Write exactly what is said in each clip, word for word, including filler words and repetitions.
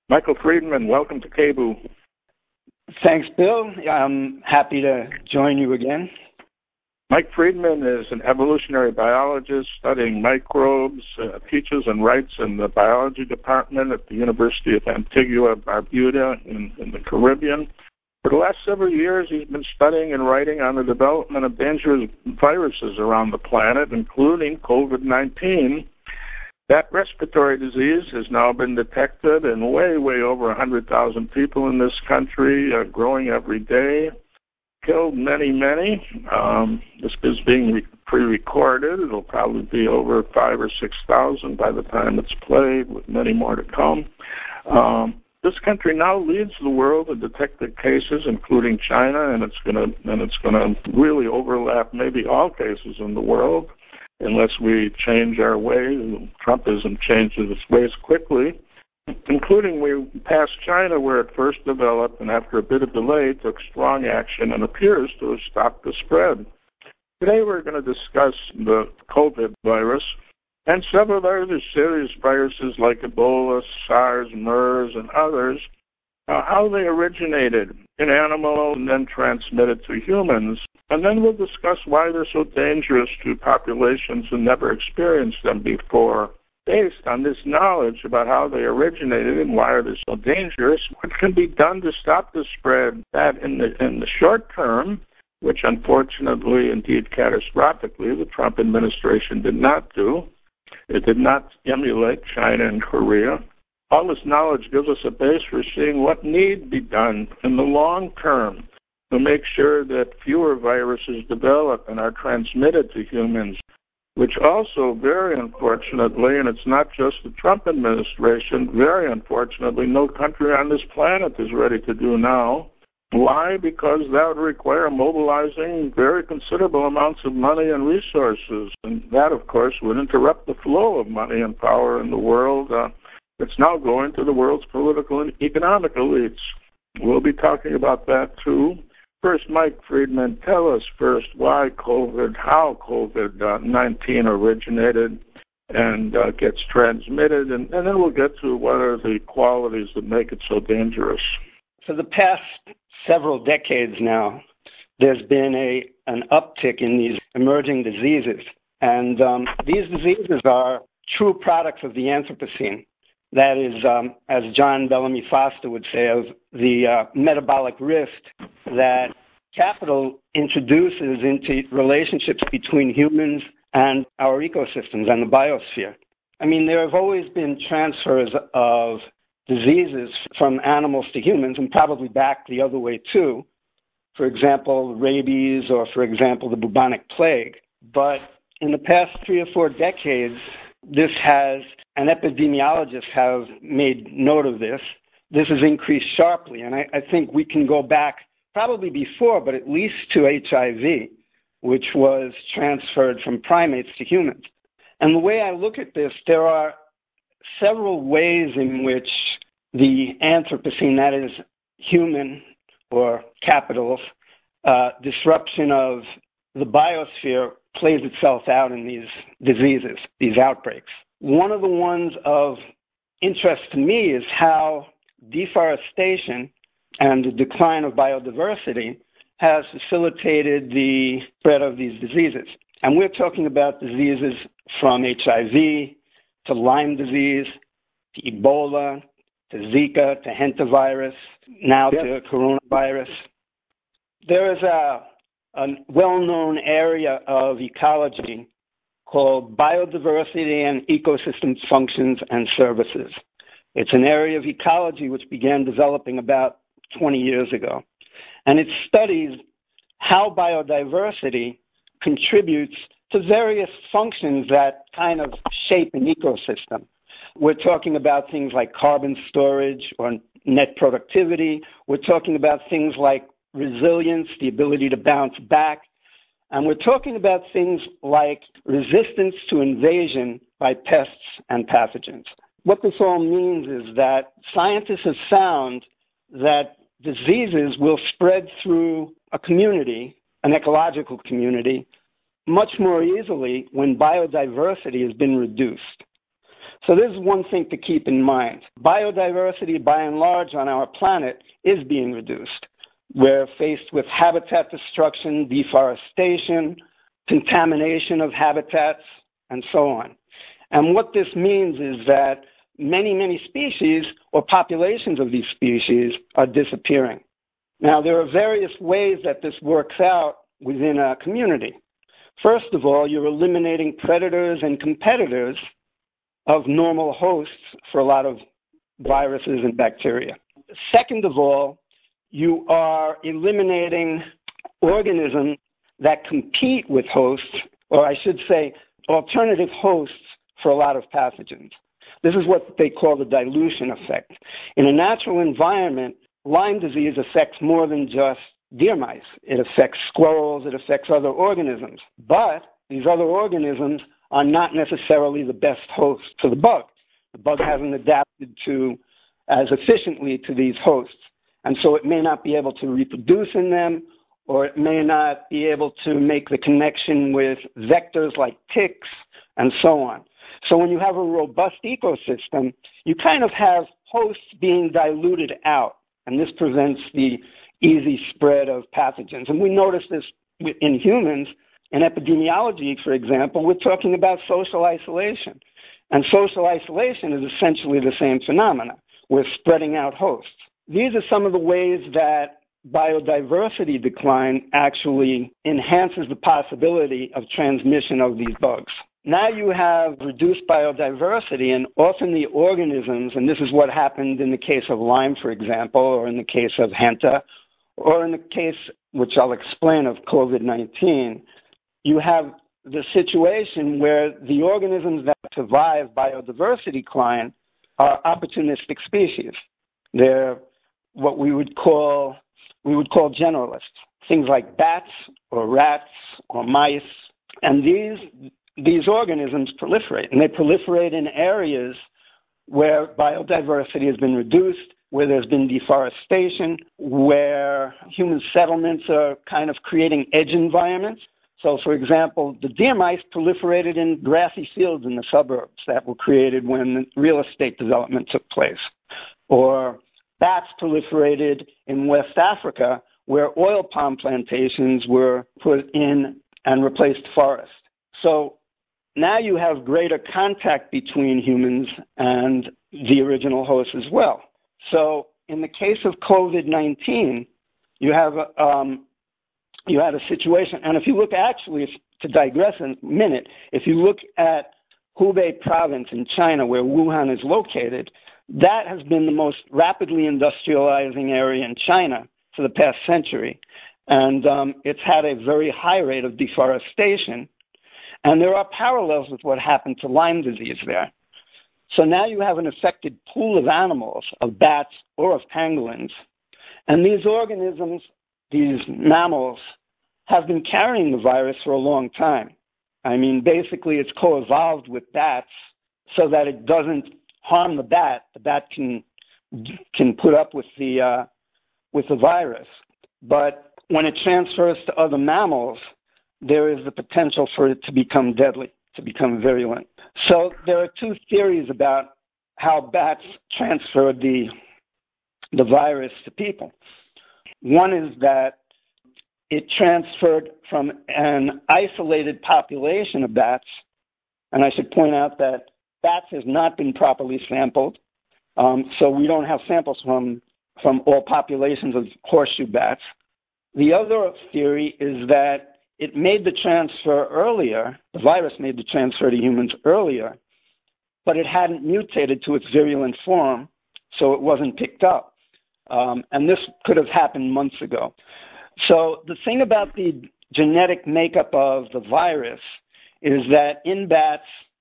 Michael Friedman, welcome to K B U. Thanks, Bill. I'm happy to join you again. Mike Friedman is an evolutionary biologist studying microbes, uh, teaches and writes in the biology department at the University of Antigua Barbuda in, in the Caribbean. For the last several years, he's been studying and writing on the development of dangerous viruses around the planet, including COVID nineteen. That respiratory disease has now been detected in way, way over one hundred thousand people in this country, uh, growing every day, killed many, many. Um, this is being re- pre-recorded. It'll probably be over five or six thousand by the time it's played, with many more to come. Um, this country now leads the world in detected cases, including China, and it's going to and it's going to really overlap maybe all cases in the world. Unless we change our ways. Trumpism changes its ways quickly, including we passed China where it first developed and after a bit of delay took strong action and appears to have stopped the spread. Today we're going to discuss the COVID virus and several other serious viruses like Ebola, SARS, MERS, and others, uh, how they originated in animals and then transmitted to humans. And then we'll discuss why they're so dangerous to populations who never experienced them before. Based on this knowledge about how they originated and why they're so dangerous, what can be done to stop the spread? That in the in the short term, which unfortunately, indeed catastrophically, the Trump administration did not do. It did not emulate China and Korea. All this knowledge gives us a base for seeing what need be done in the long term to make sure that fewer viruses develop and are transmitted to humans, which also, very unfortunately, and it's not just the Trump administration, very unfortunately, no country on this planet is ready to do now. Why? Because that would require mobilizing very considerable amounts of money and resources, and that, of course, would interrupt the flow of money and power in the world. Uh, it's now going to the world's political and economic elites. We'll be talking about that, too. First, Mike Friedman, tell us first why COVID, how COVID nineteen originated and uh, gets transmitted, and, and then we'll get to what are the qualities that make it so dangerous. For the past several decades now, there's been a an uptick in these emerging diseases, and um, these diseases are true products of the Anthropocene. That is, um, as John Bellamy Foster would say, of the uh, metabolic rift that capital introduces into relationships between humans and our ecosystems and the biosphere. I mean, there have always been transfers of diseases from animals to humans and probably back the other way too. For example, rabies or, for example, the bubonic plague. But in the past three or four decades, this has, and epidemiologists have made note of this, this has increased sharply. And I, I think we can go back probably before, but at least to H I V, which was transferred from primates to humans. And the way I look at this, there are several ways in which the Anthropocene, that is human or capitals, uh, disruption of the biosphere plays itself out in these diseases, these outbreaks. One of the ones of interest to me is how deforestation and the decline of biodiversity has facilitated the spread of these diseases. And we're talking about diseases from H I V to Lyme disease, to Ebola, to Zika, to hantavirus, now yep. to coronavirus. There is a, a well-known area of ecology called biodiversity and ecosystem functions and services. It's an area of ecology which began developing about twenty years ago. And it studies how biodiversity contributes to various functions that kind of shape an ecosystem. We're talking about things like carbon storage or net productivity. We're talking about things like resilience, the ability to bounce back. And we're talking about things like resistance to invasion by pests and pathogens. What this all means is that scientists have found that diseases will spread through a community, an ecological community, much more easily when biodiversity has been reduced. So this is one thing to keep in mind. Biodiversity, by and large, on our planet is being reduced. We're faced with habitat destruction, deforestation, contamination of habitats, and so on. And what this means is that many, many species or populations of these species are disappearing. Now, there are various ways that this works out within a community. First of all, you're eliminating predators and competitors of normal hosts for a lot of viruses and bacteria. Second of all, you are eliminating organisms that compete with hosts, or I should say alternative hosts for a lot of pathogens. This is what they call the dilution effect. In a natural environment, Lyme disease affects more than just deer mice. It affects squirrels, it affects other organisms. But these other organisms are not necessarily the best host for the bug. The bug hasn't adapted to as efficiently to these hosts. And so it may not be able to reproduce in them, or it may not be able to make the connection with vectors like ticks and so on. So when you have a robust ecosystem, you kind of have hosts being diluted out, and this prevents the easy spread of pathogens. And we notice this in humans. In epidemiology, for example, we're talking about social isolation. And social isolation is essentially the same phenomena. We're spreading out hosts. These are some of the ways that biodiversity decline actually enhances the possibility of transmission of these bugs. Now you have reduced biodiversity, and often the organisms, and this is what happened in the case of Lyme, for example, or in the case of Henta, or in the case, which I'll explain, of COVID nineteen, you have the situation where the organisms that survive biodiversity decline are opportunistic species. They're what we would call we would call generalists, things like bats or rats or mice. And these these organisms proliferate, and they proliferate in areas where biodiversity has been reduced, where there's been deforestation, where human settlements are kind of creating edge environments. So, for example, the deer mice proliferated in grassy fields in the suburbs that were created when real estate development took place. Or bats proliferated in West Africa, where oil palm plantations were put in and replaced forest. So now you have greater contact between humans and the original host as well. So in the case of COVID nineteen, you have um, you had a situation, and if you look actually, if, to digress a minute, if you look at Hubei province in China, where Wuhan is located, that has been the most rapidly industrializing area in China for the past century. And um, it's had a very high rate of deforestation. And there are parallels with what happened to Lyme disease there. So now you have an affected pool of animals, of bats or of pangolins. And these organisms, these mammals, have been carrying the virus for a long time. I mean, basically it's co-evolved with bats so that it doesn't harm the bat. The bat can can put up with the uh, with the virus. But when it transfers to other mammals, there is the potential for it to become deadly, to become virulent. So there are two theories about how bats transferred the the virus to people. One is that it transferred from an isolated population of bats, and I should point out that bats has not been properly sampled, um, so we don't have samples from, from all populations of horseshoe bats. The other theory is that it made the transfer earlier, the virus made the transfer to humans earlier, but it hadn't mutated to its virulent form, so it wasn't picked up. Um, and this could have happened months ago. So the thing about the genetic makeup of the virus is that in bats,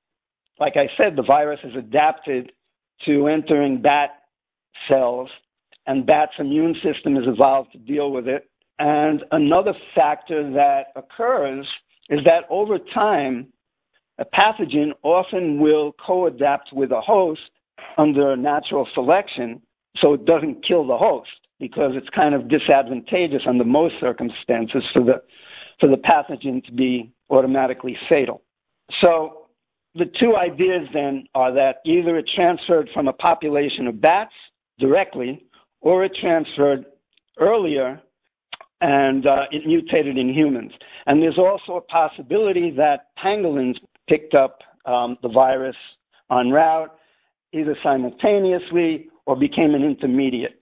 like I said, the virus is adapted to entering bat cells, and bats' immune system has evolved to deal with it. And another factor that occurs is that over time, a pathogen often will co-adapt with a host under natural selection, so it doesn't kill the host, because it's kind of disadvantageous under most circumstances for the for the pathogen to be automatically fatal. So the two ideas then are that either it transferred from a population of bats directly, or it transferred earlier and uh, it mutated in humans. And there's also a possibility that pangolins picked up um, the virus en route, either simultaneously or became an intermediate.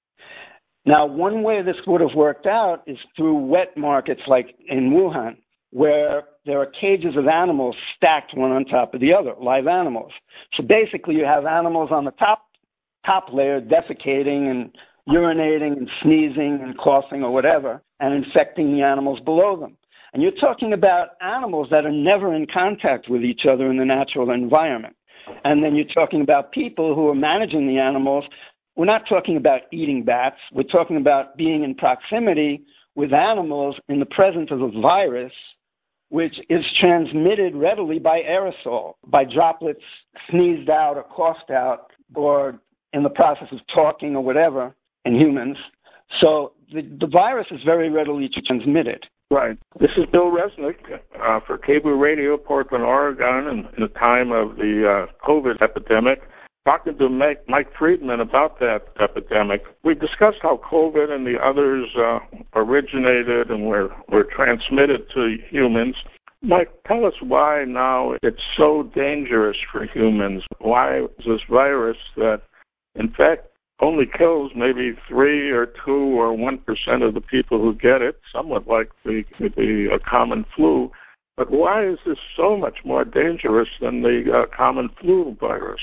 Now, one way this would have worked out is through wet markets like in Wuhan, where there are cages of animals stacked one on top of the other, live animals. So basically you have animals on the top top layer defecating and urinating and sneezing and coughing or whatever, and infecting the animals below them. And you're talking about animals that are never in contact with each other in the natural environment. And then you're talking about people who are managing the animals. We're not talking about eating bats. We're talking about being in proximity with animals in the presence of a virus, which is transmitted readily by aerosol, by droplets sneezed out or coughed out, or in the process of talking or whatever in humans. So the, the virus is very readily transmitted. Right. This is Bill Resnick uh, for K B O O Radio, Portland, Oregon, in, in the time of the uh, COVID epidemic, talking to Mike, Mike Friedman about that epidemic. We discussed how COVID and the others uh, originated and were, were transmitted to humans. Mike, tell us why now it's so dangerous for humans. Why is this virus that, in fact, only kills maybe three or two or one percent of the people who get it, somewhat like the, the uh, common flu. But why is this so much more dangerous than the uh, common flu virus?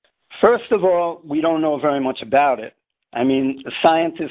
First of all, we don't know very much about it. I mean, the scientists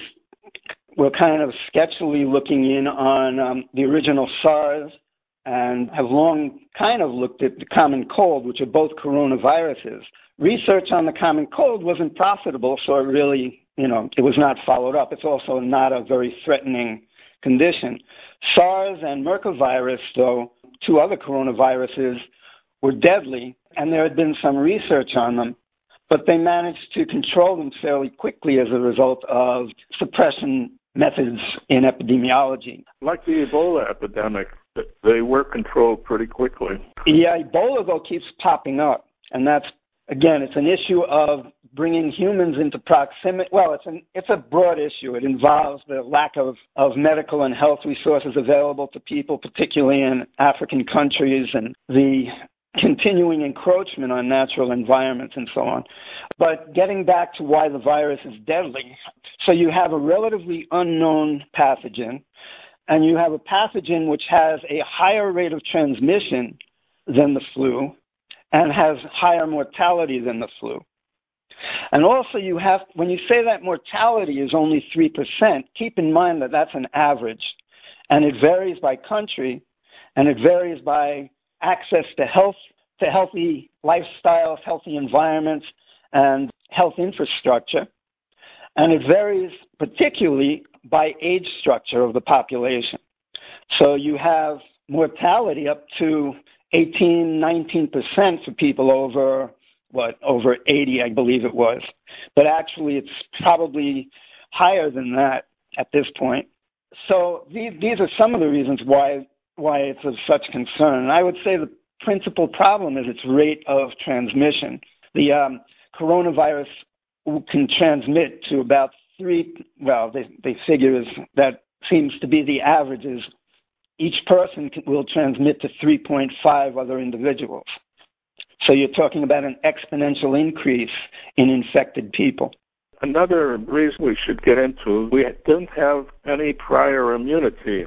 were kind of sketchily looking in on um, the original SARS and have long kind of looked at the common cold, which are both coronaviruses. Research on the common cold wasn't profitable, so it really, you know, it was not followed up. It's also not a very threatening condition. SARS and Merkel virus, though, two other coronaviruses, were deadly, and there had been some research on them, but they managed to control them fairly quickly as a result of suppression methods in epidemiology. Like the Ebola epidemic, they were controlled pretty quickly. Yeah, Ebola, though, keeps popping up, and that's, again, it's an issue of bringing humans into proximity. Well, it's an it's a broad issue. It involves the lack of, of medical and health resources available to people, particularly in African countries, and the continuing encroachment on natural environments and so on. But getting back to why the virus is deadly, so you have a relatively unknown pathogen, and you have a pathogen which has a higher rate of transmission than the flu, and has higher mortality than the flu. And also you have, when you say that mortality is only three percent, keep in mind that that's an average, and it varies by country, and it varies by access to health, to healthy lifestyles, healthy environments, and health infrastructure. And it varies particularly by age structure of the population. So you have mortality up to eighteen, nineteen percent for people over, what, over eighty, I believe it was. But actually, it's probably higher than that at this point. So these, these are some of the reasons why why it's of such concern. And I would say the principal problem is its rate of transmission. The um, coronavirus can transmit to about three, well, they, they figure is, that seems to be the average is each person will transmit to three point five other individuals. So you're talking about an exponential increase in infected people. Another reason we should get into, we didn't have any prior immunity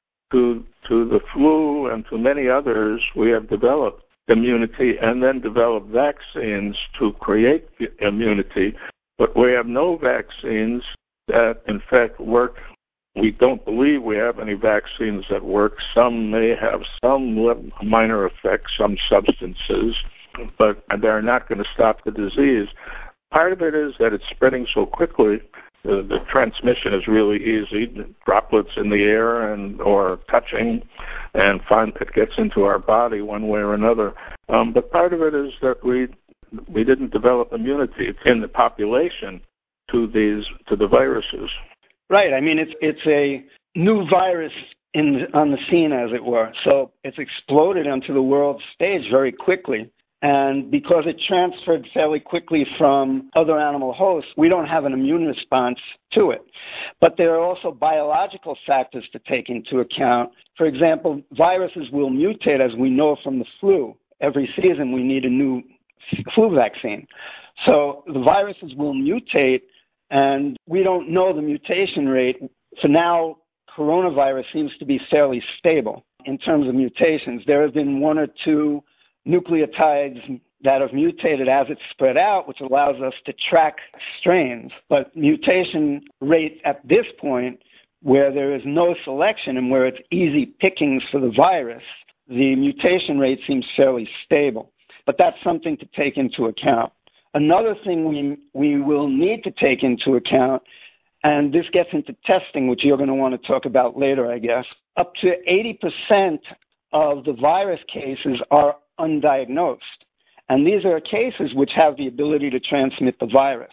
to to the flu and to many others. We have developed immunity and then developed vaccines to create immunity, but we have no vaccines that, in fact, work. We don't believe we have any vaccines that work. Some may have some minor effects, some substances, but they're not going to stop the disease. Part of it is that it's spreading so quickly. The, the transmission is really easy, droplets in the air and or touching, and find it gets into our body one way or another. Um, but part of it is that we we didn't develop immunity in the population to these to the viruses. Right. I mean, it's it's a new virus in on the scene, as it were. So it's exploded onto the world stage very quickly. And because it transferred fairly quickly from other animal hosts, we don't have an immune response to it. But there are also biological factors to take into account. For example, viruses will mutate, as we know from the flu. Every season we need a new flu vaccine. So the viruses will mutate, and we don't know the mutation rate. For now, coronavirus seems to be fairly stable in terms of mutations. There have been one or two nucleotides that have mutated as it's spread out, which allows us to track strains. But mutation rate at this point, where there is no selection and where it's easy pickings for the virus, the mutation rate seems fairly stable. But that's something to take into account. Another thing we we will need to take into account, and this gets into testing, which you're going to want to talk about later, I guess, up to eighty percent of the virus cases are undiagnosed. And these are cases which have the ability to transmit the virus.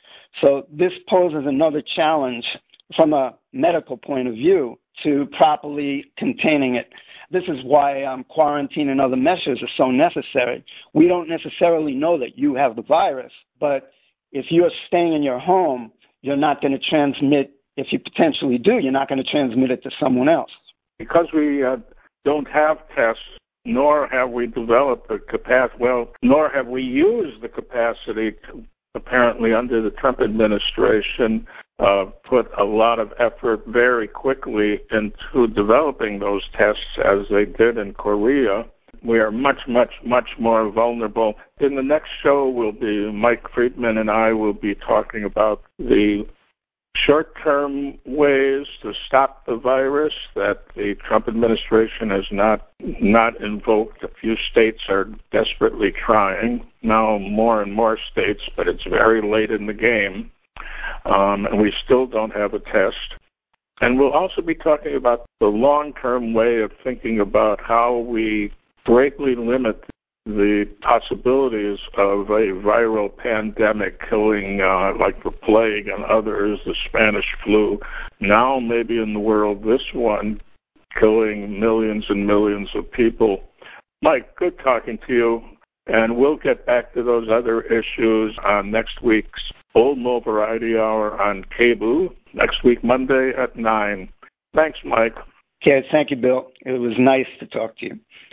So this poses another challenge from a medical point of view to properly containing it. This is why um, quarantine and other measures are so necessary. We don't necessarily know that you have the virus, but if you're staying in your home, you're not going to transmit, if you potentially do, you're not going to transmit it to someone else. Because we uh, don't have tests, nor have we developed the capacity, well, nor have we used the capacity to, apparently under the Trump administration, uh, put a lot of effort very quickly into developing those tests as they did in Korea. We are much, much, much more vulnerable. In the next show, will be Mike Friedman and I will be talking about the short-term ways to stop the virus that the Trump administration has not not invoked. A few states are desperately trying. Now more and more states, but it's very late in the game. Um, and we still don't have a test. And we'll also be talking about the long-term way of thinking about how we greatly limit the possibilities of a viral pandemic killing, uh, like the plague and others, the Spanish flu. Now, maybe in the world, this one killing millions and millions of people. Mike, good talking to you, and we'll get back to those other issues on next week's Old Mo Variety Hour on K B O O, next week, Monday at nine. Thanks, Mike. Okay, thank you, Bill. It was nice to talk to you.